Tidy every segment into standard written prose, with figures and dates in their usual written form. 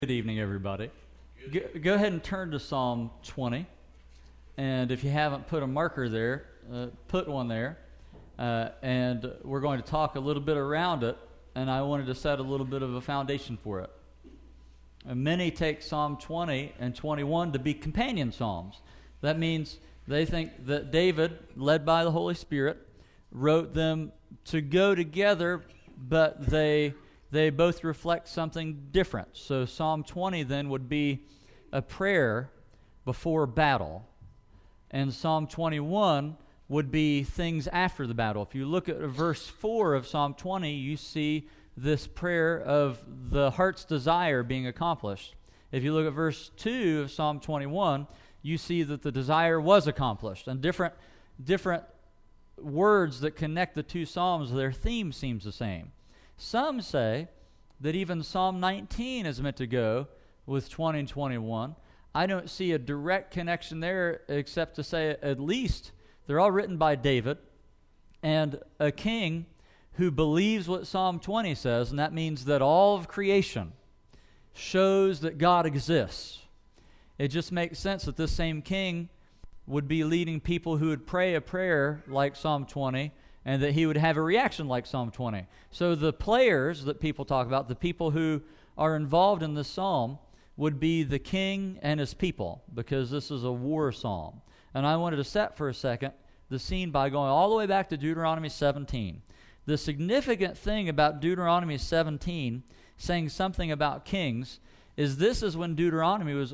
Good evening, everybody. Go ahead and turn to Psalm 20. And if you haven't put a marker there, put one there. And we're going to talk a little bit around it. And I wanted to set a little bit of a foundation for it. And many take Psalm 20 and 21 to be companion psalms. That means they think that David, led by the Holy Spirit, wrote them to go together, but they both reflect something different. So Psalm 20 then would be a prayer before battle. And Psalm 21 would be things after the battle. If you look at verse 4 of Psalm 20, you see this prayer of the heart's desire being accomplished. If you look at verse 2 of Psalm 21, you see that the desire was accomplished. And different words that connect the two psalms, their theme seems the same. Some say that even Psalm 19 is meant to go with 20 and 21. I don't see a direct connection there except to say at least they're all written by David and a king who believes what Psalm 20 says, and that means that all of creation shows that God exists. It just makes sense that this same king would be leading people who would pray a prayer like Psalm 20 and that he would have a reaction like Psalm 20. So the players that people talk about, the people who are involved in this psalm, would be the king and his people, because this is a war psalm. And I wanted to set for a second the scene by going all the way back to Deuteronomy 17. The significant thing about Deuteronomy 17 saying something about kings is this is when the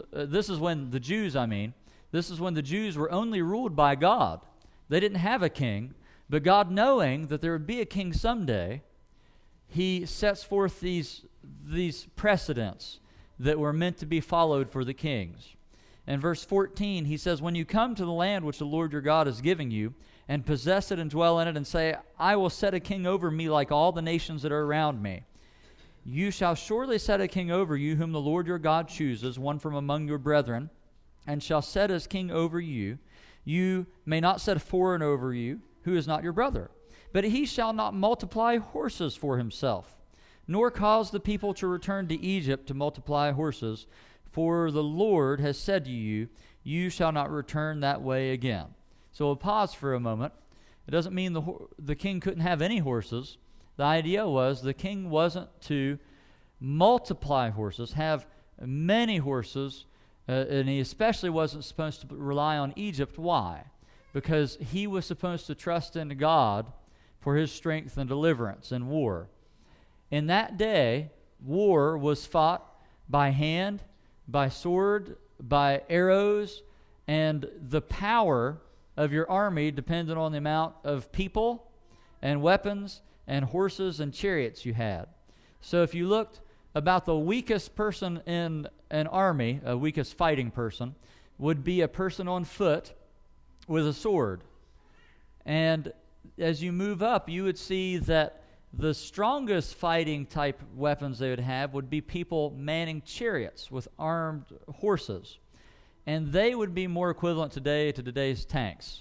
Jews were only ruled by God. They didn't have a king. But God, knowing that there would be a king someday, he sets forth these precedents that were meant to be followed for the kings. In verse 14, he says, "When you come to the land which the Lord your God is giving you, and possess it and dwell in it, and say, I will set a king over me like all the nations that are around me. You shall surely set a king over you, whom the Lord your God chooses, one from among your brethren, and shall set as king over you. You may not set a foreign over you, who is not your brother. But he shall not multiply horses for himself, nor cause the people to return to Egypt to multiply horses. For the Lord has said to you, you shall not return that way again." So we'll pause for a moment. It doesn't mean the king couldn't have any horses. The idea was the king wasn't to multiply horses, have many horses, and he especially wasn't supposed to rely on Egypt. Why? Because he was supposed to trust in God for his strength and deliverance in war. In that day, war was fought by hand, by sword, by arrows, and the power of your army depended on the amount of people and weapons and horses and chariots you had. So if you looked about the weakest person in an army, a weakest fighting person, would be a person on foot with a sword. And as you move up, you would see that the strongest fighting type weapons they would have would be people manning chariots with armed horses. And they would be more equivalent today to today's tanks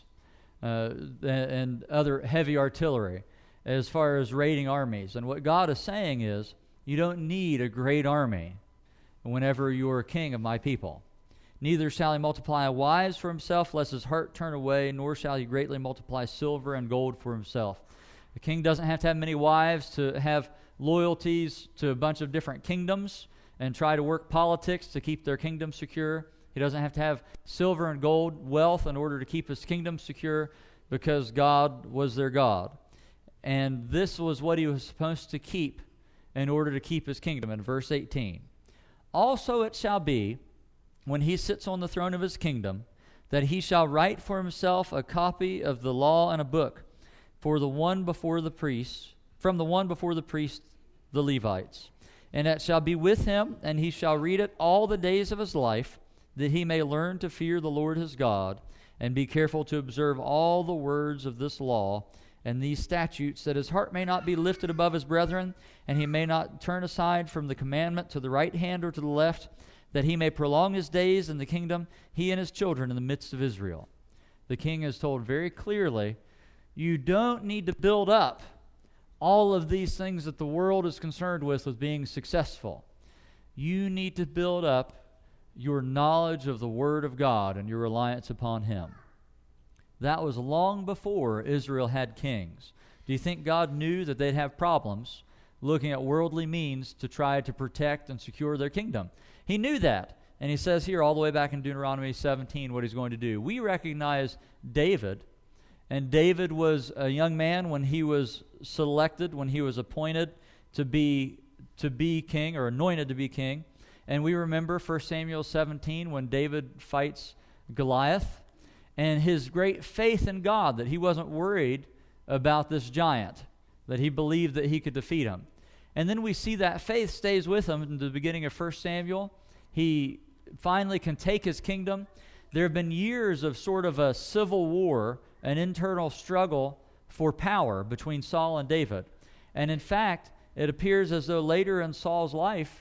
and other heavy artillery as far as raiding armies. And what God is saying is, you don't need a great army whenever you are king of my people. Neither shall he multiply wives for himself, lest his heart turn away, nor shall he greatly multiply silver and gold for himself. The king doesn't have to have many wives to have loyalties to a bunch of different kingdoms and try to work politics to keep their kingdom secure. He doesn't have to have silver and gold, wealth, in order to keep his kingdom secure, because God was their God. And this was what he was supposed to keep in order to keep his kingdom. In verse 18, "Also it shall be, when he sits on the throne of his kingdom, that he shall write for himself a copy of the law in a book from the one before the priests, the Levites. And it shall be with him, and he shall read it all the days of his life, that he may learn to fear the Lord his God, and be careful to observe all the words of this law and these statutes, that his heart may not be lifted above his brethren, and he may not turn aside from the commandment to the right hand or to the left, that he may prolong his days in the kingdom, he and his children in the midst of Israel." The king is told very clearly, you don't need to build up all of these things that the world is concerned with being successful. You need to build up your knowledge of the Word of God and your reliance upon Him. That was long before Israel had kings. Do you think God knew that they'd have problems looking at worldly means to try to protect and secure their kingdom? He knew that. And he says here all the way back in Deuteronomy 17 what he's going to do. We recognize David, and David was a young man when he was selected, when he was appointed to be king, or anointed to be king. And we remember 1 Samuel 17 when David fights Goliath, and his great faith in God, that he wasn't worried about this giant, that he believed that he could defeat him. And then we see that faith stays with him in the beginning of 1 Samuel. He finally can take his kingdom. There have been years of sort of a civil war, an internal struggle for power between Saul and David. And in fact, it appears as though later in Saul's life,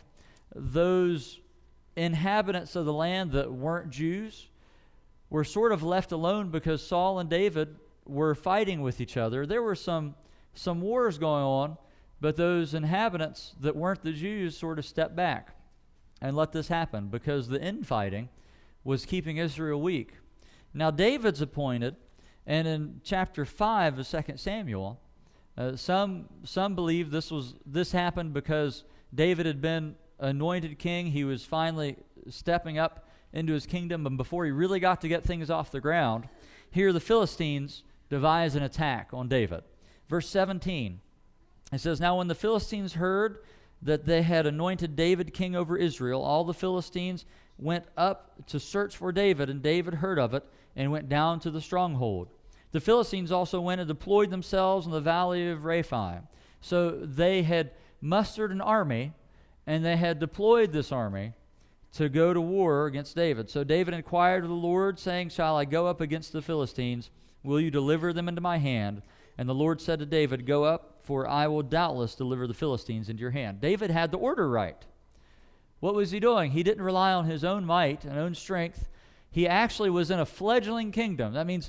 those inhabitants of the land that weren't Jews were sort of left alone because Saul and David were fighting with each other. There were some wars going on, but those inhabitants that weren't the Jews sort of stepped back and let this happen because the infighting was keeping Israel weak. Now David's appointed, and in chapter 5 of 2 Samuel, some believe this happened because David had been anointed king. He was finally stepping up into his kingdom, and before he really got to get things off the ground, here the Philistines devise an attack on David. Verse 17, it says, "Now when the Philistines heard that they had anointed David king over Israel, all the Philistines went up to search for David, and David heard of it and went down to the stronghold. The Philistines also went and deployed themselves in the valley of Rephaim." So they had mustered an army, and they had deployed this army to go to war against David. So David inquired of the Lord, saying, "Shall I go up against the Philistines? Will you deliver them into my hand?" And the Lord said to David, "Go up, for I will doubtless deliver the Philistines into your hand." David had the order right. What was he doing? He didn't rely on his own might and own strength. He actually was in a fledgling kingdom. That means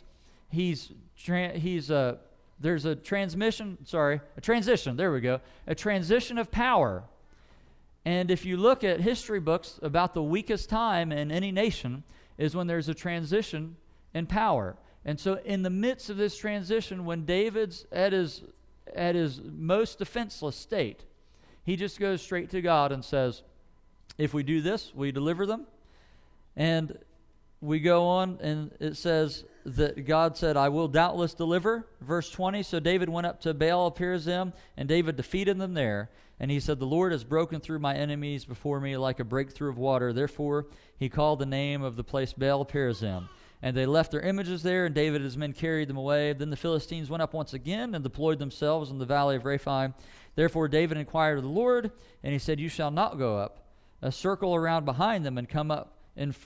there's a transition, there we go, a transition of power. And if you look at history books, about the weakest time in any nation is when there's a transition in power. And so in the midst of this transition, when David's at his most defenseless state, he just goes straight to God and says, "If we do this, will you deliver them?" And we go on, and it says that God said, "I will doubtless deliver." Verse 20, "So David went up to Baal-perazim, and David defeated them there. And he said, 'The Lord has broken through my enemies before me like a breakthrough of water.' Therefore he called the name of the place Baal-perazim. And they left their images there, and David and his men carried them away. Then the Philistines went up once again and deployed themselves in the valley of Rephaim. Therefore David inquired of the Lord, and he said, 'You shall not go up. Circle around behind them and come upon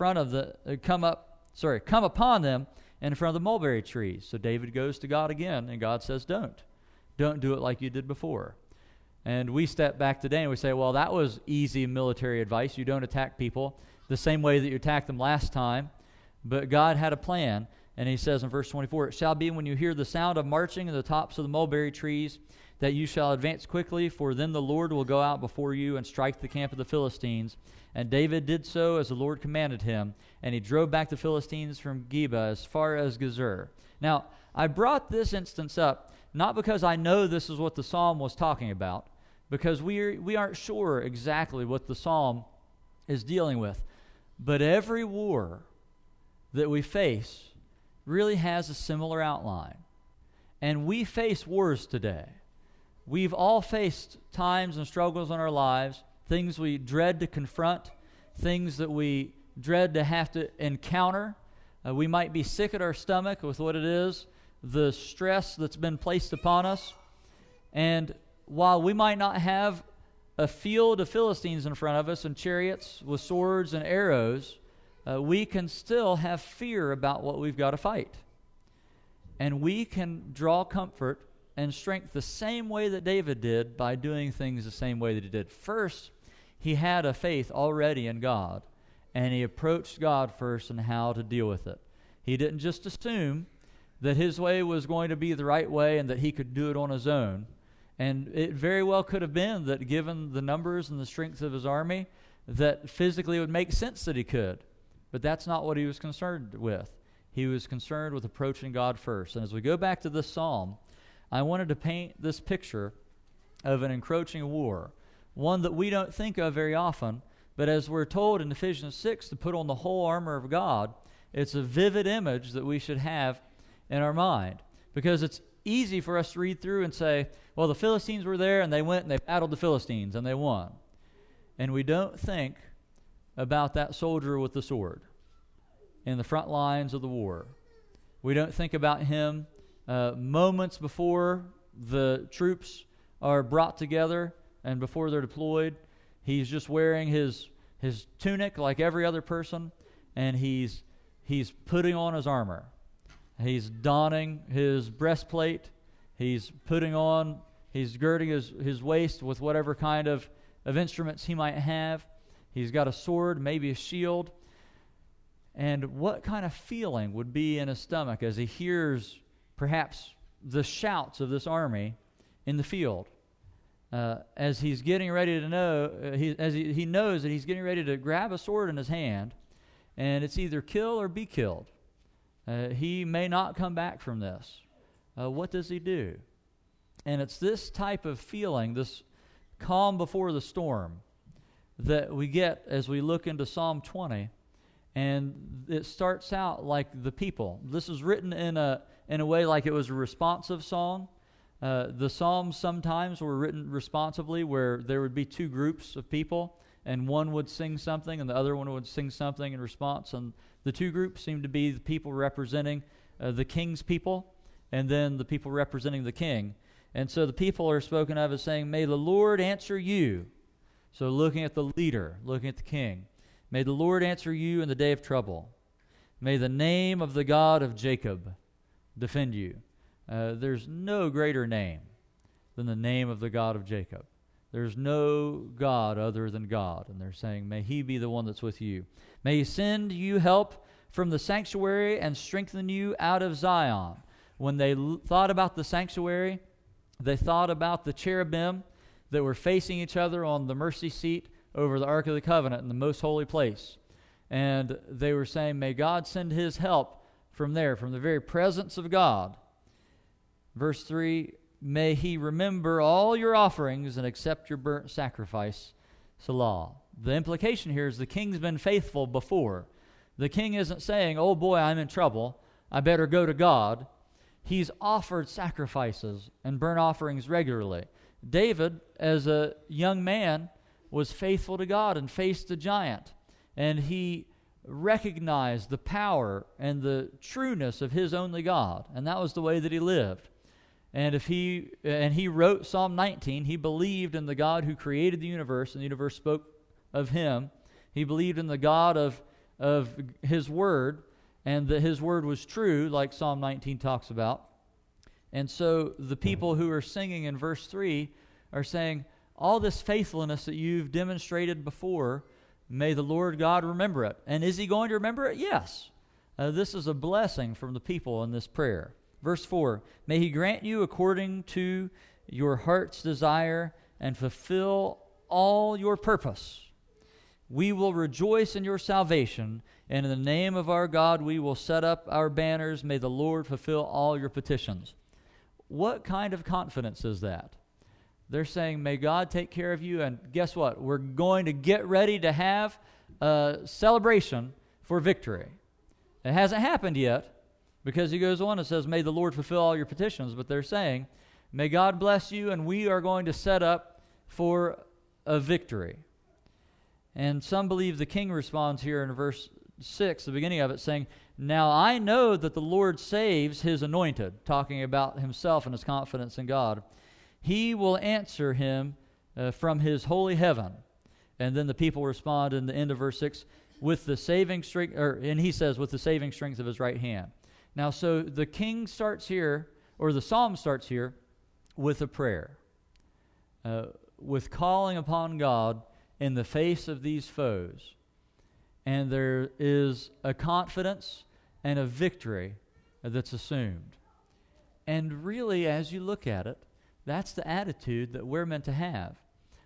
them in front of the mulberry trees.' So David goes to God again, and God says, Don't do it like you did before." And we step back today and we say, well, that was easy military advice. You don't attack people the same way that you attacked them last time. But God had a plan, and he says in verse 24, "It shall be when you hear the sound of marching in the tops of the mulberry trees that you shall advance quickly, for then the Lord will go out before you and strike the camp of the Philistines." And David did so as the Lord commanded him, and he drove back the Philistines from Geba as far as Gezer. Now, I brought this instance up not because I know this is what the psalm was talking about, because we aren't sure exactly what the psalm is dealing with. But every war that we face really has a similar outline. And we face wars today. We've all faced times and struggles in our lives, things we dread to confront, things that we dread to have to encounter. We might be sick at our stomach with what it is, the stress that's been placed upon us. And while we might not have a field of Philistines in front of us and chariots with swords and arrows, we can still have fear about what we've got to fight. And we can draw comfort and strength the same way that David did by doing things the same way that he did. First, he had a faith already in God, and he approached God first in how to deal with it. He didn't just assume that his way was going to be the right way and that he could do it on his own. And it very well could have been that given the numbers and the strength of his army, that physically it would make sense that he could. But that's not what he was concerned with. He was concerned with approaching God first. And as we go back to this psalm, I wanted to paint this picture of an encroaching war, one that we don't think of very often, but as we're told in Ephesians 6 to put on the whole armor of God, it's a vivid image that we should have in our mind, because it's easy for us to read through and say, well, the Philistines were there and they went and they battled the Philistines and they won. And we don't think about that soldier with the sword in the front lines of the war. We don't think about him moments before the troops are brought together and before they're deployed. He's just wearing his tunic like every other person, and he's putting on his armor. He's donning his breastplate. He's girding his waist with whatever kind of instruments he might have. He's got a sword, maybe a shield. And what kind of feeling would be in his stomach as he hears perhaps the shouts of this army in the field? As he's getting ready to know, he knows that he's getting ready to grab a sword in his hand, and it's either kill or be killed. He may not come back from this. What does he do? And it's this type of feeling, this calm before the storm, that we get as we look into Psalm 20. And it starts out like the people. This is written in a way like it was a responsive song. The Psalms sometimes were written responsively, where there would be two groups of people, and one would sing something and the other one would sing something in response. And the two groups seem to be the people representing the king's people, and then the people representing the king. And so the people are spoken of as saying, "May the Lord answer you." So looking at the leader, looking at the king. "May the Lord answer you in the day of trouble. May the name of the God of Jacob defend you." There's no greater name than the name of the God of Jacob. There's no God other than God. And they're saying, may he be the one that's with you. May he send you help from the sanctuary and strengthen you out of Zion. When they thought about the sanctuary, they thought about the cherubim that were facing each other on the mercy seat over the Ark of the Covenant in the most holy place. And they were saying, may God send his help from there, from the very presence of God. Verse 3, may he remember all your offerings and accept your burnt sacrifice. Selah. The implication here is the king's been faithful before. The king isn't saying, oh boy, I'm in trouble, I better go to God. He's offered sacrifices and burnt offerings regularly. David, as a young man, was faithful to God and faced a giant. And he recognized the power and the trueness of his only God. And that was the way that he lived. And he wrote Psalm 19. He believed in the God who created the universe, and the universe spoke of him. He believed in the God of his word, and that his word was true, like Psalm 19 talks about. And so the people who are singing in verse 3 are saying, all this faithfulness that you've demonstrated before, may the Lord God remember it. And is he going to remember it? Yes. This is a blessing from the people in this prayer. Verse 4, may he grant you according to your heart's desire and fulfill all your purpose. We will rejoice in your salvation, and in the name of our God we will set up our banners. May the Lord fulfill all your petitions. What kind of confidence is that? They're saying, may God take care of you, and guess what? We're going to get ready to have a celebration for victory. It hasn't happened yet, because he goes on and says, may the Lord fulfill all your petitions. But they're saying, may God bless you, and we are going to set up for a victory. And some believe the king responds here in verse 6, the beginning of it, saying, now I know that the Lord saves his anointed, talking about himself and his confidence in God. He will answer him from his holy heaven. And then the people respond in the end of verse 6, with the saving strength, and he says, with the saving strength of his right hand. Now, so the king starts here, or the psalm starts here, with a prayer, with calling upon God in the face of these foes. And there is a confidence and a victory that's assumed. And really, as you look at it, that's the attitude that we're meant to have.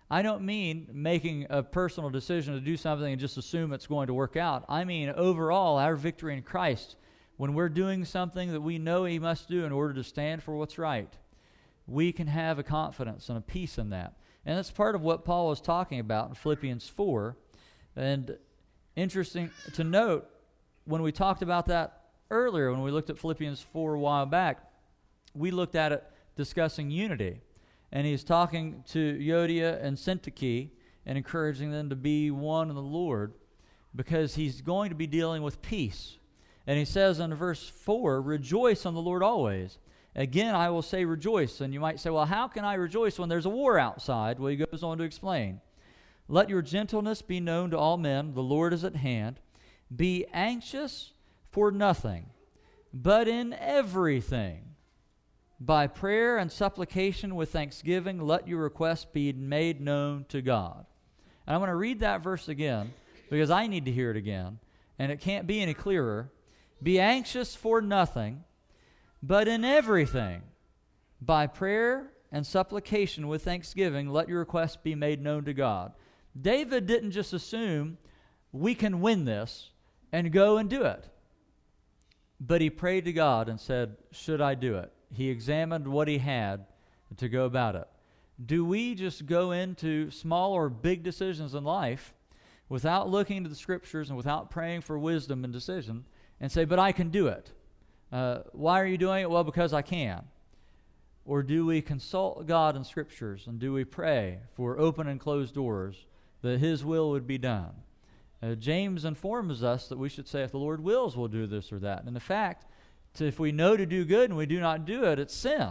I don't mean making a personal decision to do something and just assume it's going to work out. I mean overall, our victory in Christ, when we're doing something that we know He must do in order to stand for what's right, we can have a confidence and a peace in that. And that's part of what Paul was talking about in Philippians 4. And interesting to note, when we talked about that earlier, when we looked at Philippians 4 a while back, we looked at it discussing unity. And he's talking to Euodia and Syntyche and encouraging them to be one in the Lord, because he's going to be dealing with peace. And he says in verse 4, rejoice in the Lord always. Again, I will say rejoice. And you might say, well, how can I rejoice when there's a war outside? Well, he goes on to explain. Let your gentleness be known to all men. The Lord is at hand. Be anxious for nothing, but in everything, by prayer and supplication with thanksgiving, let your requests be made known to God. And I'm going to read that verse again, because I need to hear it again, and it can't be any clearer. Be anxious for nothing, but in everything, by prayer and supplication with thanksgiving, let your requests be made known to God. David didn't just assume we can win this and go and do it. But he prayed to God and said, should I do it? He examined what he had to go about it. Do we just go into small or big decisions in life without looking into the Scriptures and without praying for wisdom and decision and say, but I can do it? Why are you doing it? Well, because I can. Or do we consult God in Scriptures, and do we pray for open and closed doors that His will would be done? James informs us that we should say, if the Lord wills, we'll do this or that. And in fact, if we know to do good and we do not do it, it's sin.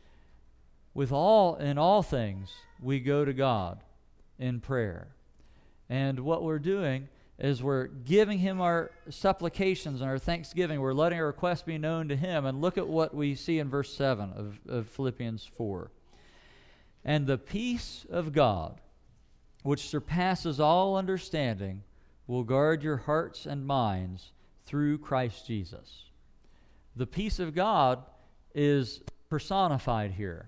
In all things, we go to God in prayer. And what we're doing is we're giving Him our supplications and our thanksgiving. We're letting our requests be known to Him. And look at what we see in verse 7 of Philippians 4. And the peace of God, which surpasses all understanding, will guard your hearts and minds through Christ Jesus. The peace of God is personified here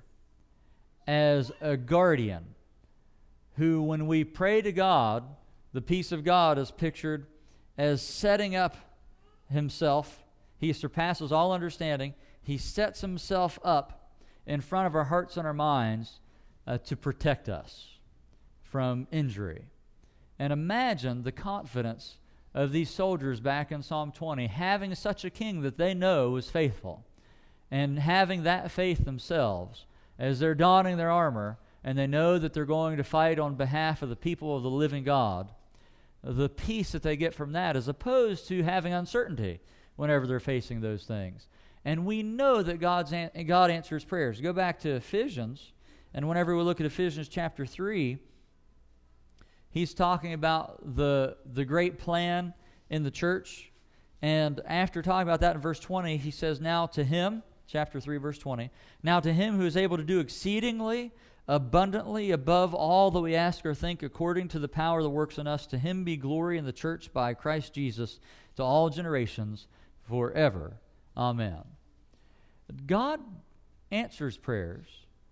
as a guardian who, when we pray to God, the peace of God is pictured as setting up Himself. He surpasses all understanding. He sets Himself up in front of our hearts and our minds to protect us from injury. And imagine the confidence of these soldiers back in Psalm 20, having such a king that they know is faithful, and having that faith themselves as they're donning their armor, and they know that they're going to fight on behalf of the people of the living God. The peace that they get from that, as opposed to having uncertainty whenever they're facing those things. And we know that God answers prayers. Go back to Ephesians, and whenever we look at Ephesians chapter 3, he's talking about the great plan in the church. And after talking about that in verse 20, he says, now to Him, chapter 3, verse 20, now to Him who is able to do exceedingly abundantly above all that we ask or think, according to the power that works in us, to Him be glory in the church by Christ Jesus to all generations forever. Amen. God answers prayers.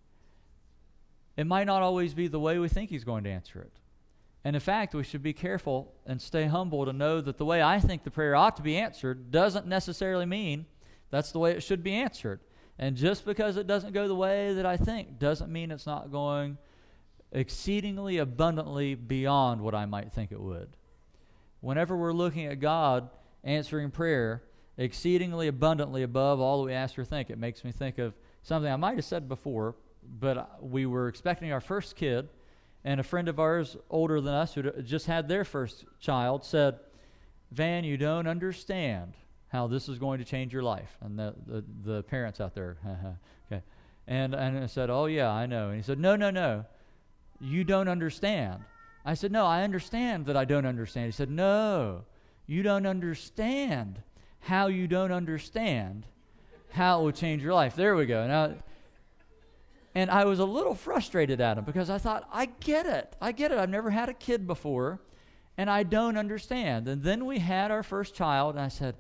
It might not always be the way we think He's going to answer it. And in fact, we should be careful and stay humble to know that the way I think the prayer ought to be answered doesn't necessarily mean that's the way it should be answered. And just because it doesn't go the way that I think doesn't mean it's not going exceedingly abundantly beyond what I might think it would. Whenever we're looking at God answering prayer exceedingly abundantly above all that we ask or think, it makes me think of something I might have said before, but we were expecting our first kid, and a friend of ours older than us who just had their first child said, Van, you don't understand how this is going to change your life. And the parents out there, okay. And I said, oh yeah, I know. And he said, no, you don't understand. I said, no, I understand that I don't understand. He said, no, you don't understand how you don't understand how it will change your life. There we go. Now, and I was a little frustrated at him because I thought, I get it. I've never had a kid before, and I don't understand. And then we had our first child, and I said,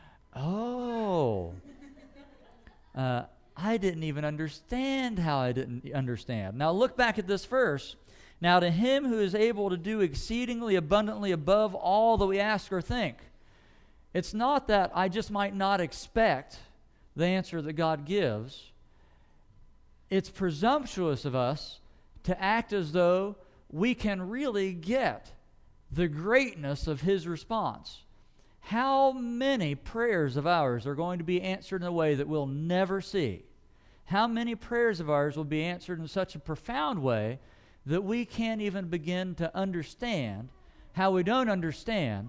oh, I didn't even understand how I didn't understand. Now look back at this verse. Now to him who is able to do exceedingly abundantly above all that we ask or think. It's not that I just might not expect the answer that God gives. It's presumptuous of us to act as though we can really get the greatness of his response. How many prayers of ours are going to be answered in a way that we'll never see? How many prayers of ours will be answered in such a profound way that we can't even begin to understand how we don't understand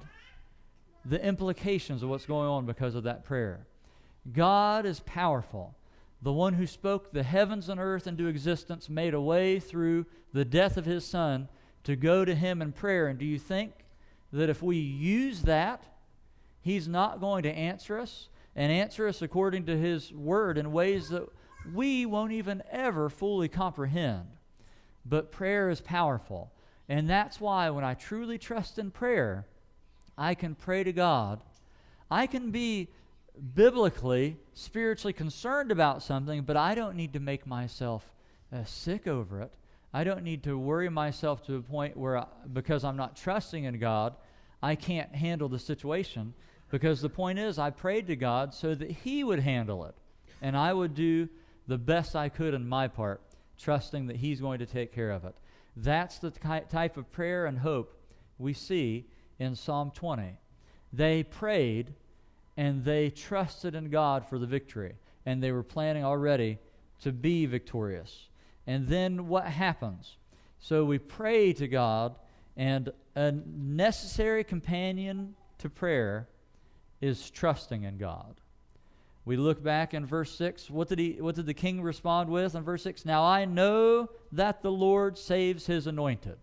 the implications of what's going on because of that prayer? God is powerful. The one who spoke the heavens and earth into existence made a way through the death of his Son to go to him in prayer. And do you think that if we use that, he's not going to answer us and answer us according to his word in ways that we won't even ever fully comprehend? But prayer is powerful. And that's why when I truly trust in prayer, I can pray to God. I can be biblically, spiritually concerned about something, but I don't need to make myself sick over it. I don't need to worry myself to a point where, because I'm not trusting in God, I can't handle the situation. Because the point is, I prayed to God so that he would handle it. And I would do the best I could in my part, trusting that he's going to take care of it. That's the type of prayer and hope we see in Psalm 20. They prayed and they trusted in God for the victory. And they were planning already to be victorious. And then what happens? So we pray to God, and a necessary companion to prayer is trusting in God. We look back in verse 6. What did the king respond with in verse 6? Now I know that the Lord saves his anointed.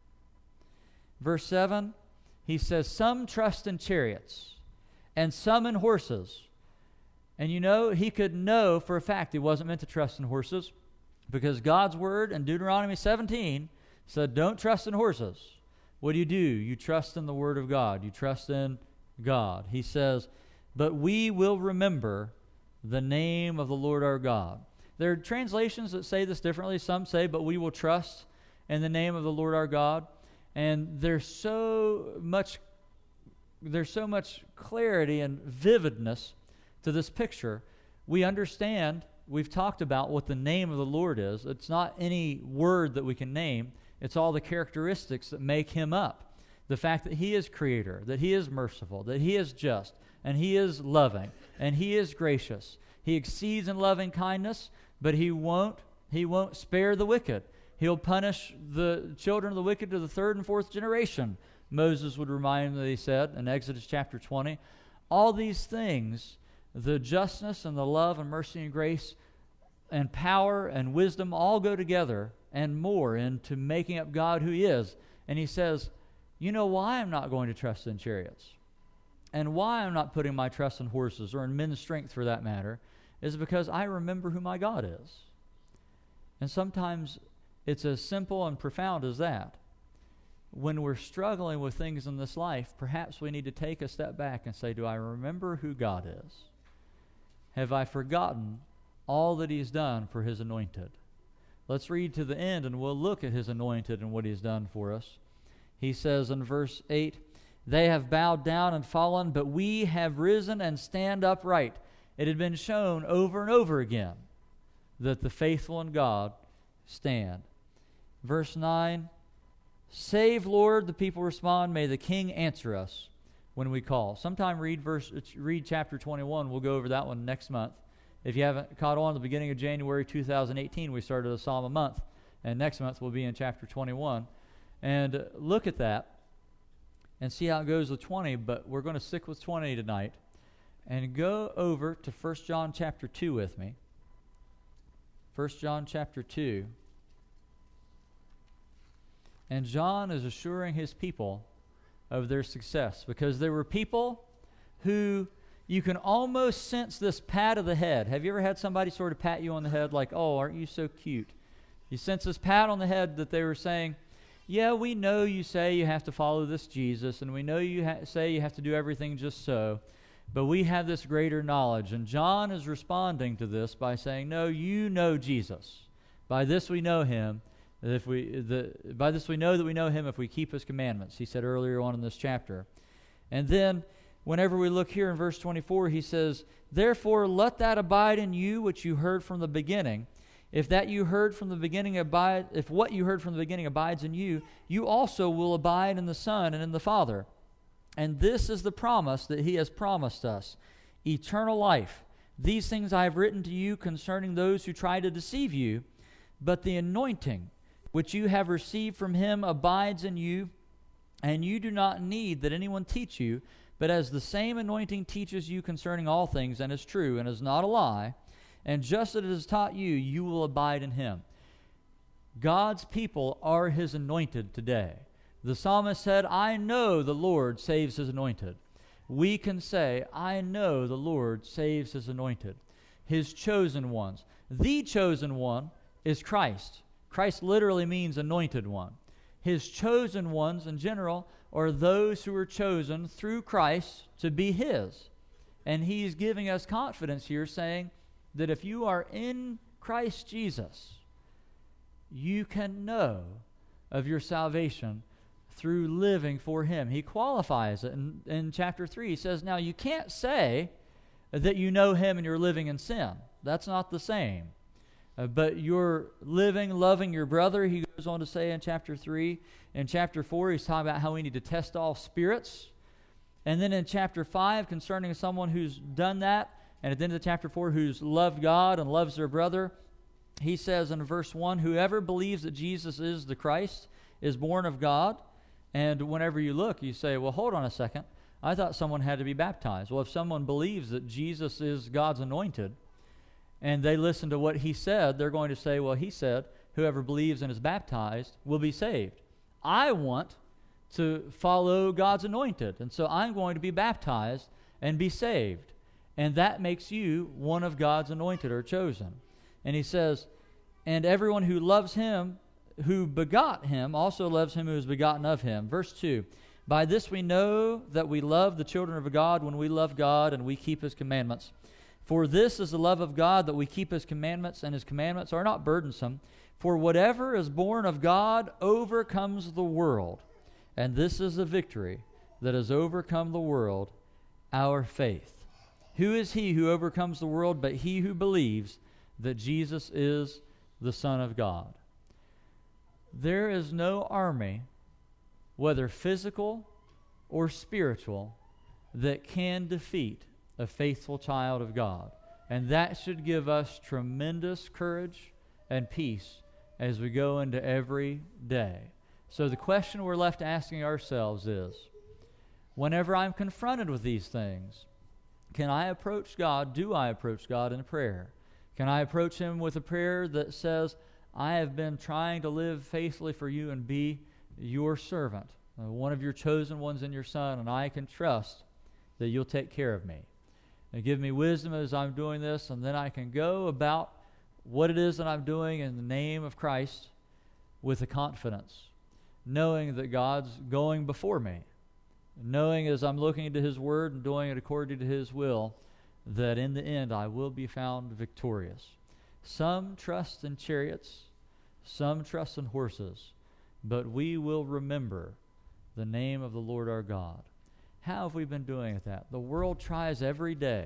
Verse 7, he says, some trust in chariots and some in horses. And you know, he could know for a fact he wasn't meant to trust in horses, because God's word in Deuteronomy 17 said, don't trust in horses. What do? You trust in the word of God. You trust in God. He says, but we will remember the name of the Lord our God. There are translations that say this differently. Some say, but we will trust in the name of the Lord our God. And there's so much clarity and vividness to this picture. We understand, we've talked about what the name of the Lord is. It's not any word that we can name. It's all the characteristics that make him up. The fact that he is creator, that he is merciful, that he is just, and he is loving, and he is gracious. He exceeds in loving kindness, but he won't spare the wicked. He'll punish the children of the wicked to the third and fourth generation. Moses would remind them that he said in Exodus chapter 20. All these things, the justness and the love and mercy and grace and power and wisdom all go together and more into making up God who he is. And he says, you know why I'm not going to trust in chariots, and why I'm not putting my trust in horses, or in men's strength for that matter, is because I remember who my God is. And sometimes it's as simple and profound as that. When we're struggling with things in this life, perhaps we need to take a step back and say, do I remember who God is? Have I forgotten all that he's done for his anointed? Let's read to the end and we'll look at his anointed and what he's done for us. He says in verse 8, they have bowed down and fallen, but we have risen and stand upright. It had been shown over and over again that the faithful in God stand. Verse 9, save, Lord, the people respond, may the King answer us when we call. Sometime read chapter 21. We'll go over that one next month. If you haven't caught on, the beginning of January 2018, we started a psalm a month, and next month we'll be in chapter 21. And look at that and see how it goes with 20, but we're going to stick with 20 tonight. And go over to 1 John chapter 2 with me. 1 John chapter 2. And John is assuring his people of their success, because there were people who you can almost sense this pat of the head. Have you ever had somebody sort of pat you on the head like, oh, aren't you so cute? You sense this pat on the head that they were saying, yeah, we know you say you have to follow this Jesus, and we know you say you have to do everything just so, but we have this greater knowledge. And John is responding to this by saying, no, you know Jesus. By this we know him, By this we know that we know him if we keep his commandments, he said earlier on in this chapter. And then whenever we look here in verse 24, he says, therefore let that abide in you which you heard from the beginning. If what you heard from the beginning abides in you, you also will abide in the Son and in the Father. And this is the promise that he has promised us, eternal life. These things I have written to you concerning those who try to deceive you, but the anointing which you have received from him abides in you, and you do not need that anyone teach you, but as the same anointing teaches you concerning all things, and is true, and is not a lie, and just as it has taught you, you will abide in him. God's people are his anointed today. The psalmist said, I know the Lord saves his anointed. We can say, I know the Lord saves his anointed, his chosen ones. The chosen one is Christ. Christ literally means anointed one. His chosen ones in general are those who are chosen through Christ to be his. And he's giving us confidence here, saying that if you are in Christ Jesus, you can know of your salvation through living for him. He qualifies it in chapter 3. He says, now you can't say that you know him and you're living in sin. That's not the same. But you're living, loving your brother, he goes on to say in chapter 3. In chapter 4, he's talking about how we need to test all spirits. And then in chapter 5, concerning someone who's done that, and at the end of chapter 4, who's loved God and loves their brother, he says in verse 1, whoever believes that Jesus is the Christ is born of God. And whenever you look, you say, well, hold on a second. I thought someone had to be baptized. Well, if someone believes that Jesus is God's anointed, and they listen to what he said, they're going to say, well, he said, whoever believes and is baptized will be saved. I want to follow God's anointed, and so I'm going to be baptized and be saved. And that makes you one of God's anointed or chosen. And he says, and everyone who loves him, who begot him, also loves him who is begotten of him. Verse 2, by this we know that we love the children of God when we love God and we keep his commandments. For this is the love of God, that we keep his commandments, and his commandments are not burdensome. For whatever is born of God overcomes the world. And this is the victory that has overcome the world, our faith. Who is he who overcomes the world but he who believes that Jesus is the Son of God? There is no army, whether physical or spiritual, that can defeat a faithful child of God. And that should give us tremendous courage and peace as we go into every day. So the question we're left asking ourselves is, whenever I'm confronted with these things, can I approach God? Do I approach God in prayer? Can I approach him with a prayer that says, I have been trying to live faithfully for you and be your servant, one of your chosen ones in your Son, and I can trust that you'll take care of me. And give me wisdom as I'm doing this, and then I can go about what it is that I'm doing in the name of Christ with a confidence, knowing that God's going before me, knowing as I'm looking into his word and doing it according to his will, that in the end I will be found victorious. Some trust in chariots, some trust in horses, but we will remember the name of the Lord our God. How have we been doing at that? The world tries every day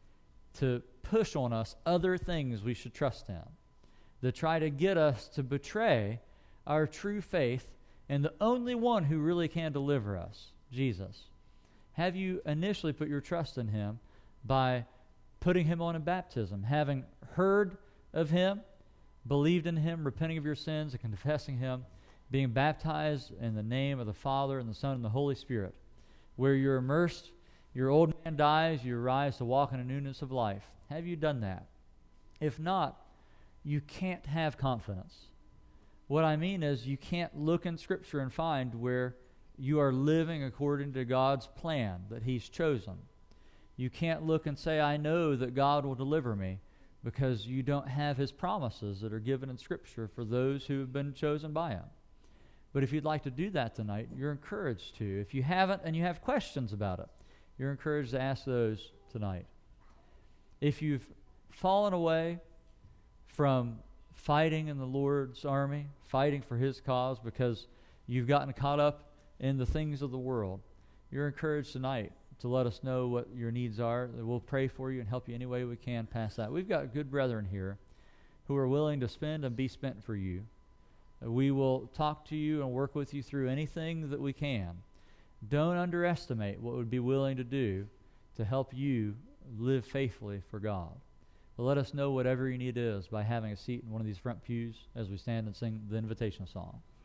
to push on us other things we should trust in, to try to get us to betray our true faith in the only one who really can deliver us, Jesus. Have you initially put your trust in him by putting him on in baptism, having heard of him, believed in him, repenting of your sins and confessing him, being baptized in the name of the Father and the Son and the Holy Spirit? Where you're immersed, your old man dies, you rise to walk in a newness of life. Have you done that? If not, you can't have confidence. What I mean is you can't look in Scripture and find where you are living according to God's plan that he's chosen. You can't look and say, I know that God will deliver me, because you don't have his promises that are given in Scripture for those who have been chosen by him. But if you'd like to do that tonight, you're encouraged to. If you haven't and you have questions about it, you're encouraged to ask those tonight. If you've fallen away from fighting in the Lord's army, fighting for His cause because you've gotten caught up in the things of the world, you're encouraged tonight to let us know what your needs are. We'll pray for you and help you any way we can past that. We've got good brethren here who are willing to spend and be spent for you. We will talk to you and work with you through anything that we can. Don't underestimate what we'd be willing to do to help you live faithfully for God. But let us know whatever your need is by having a seat in one of these front pews as we stand and sing the invitation song.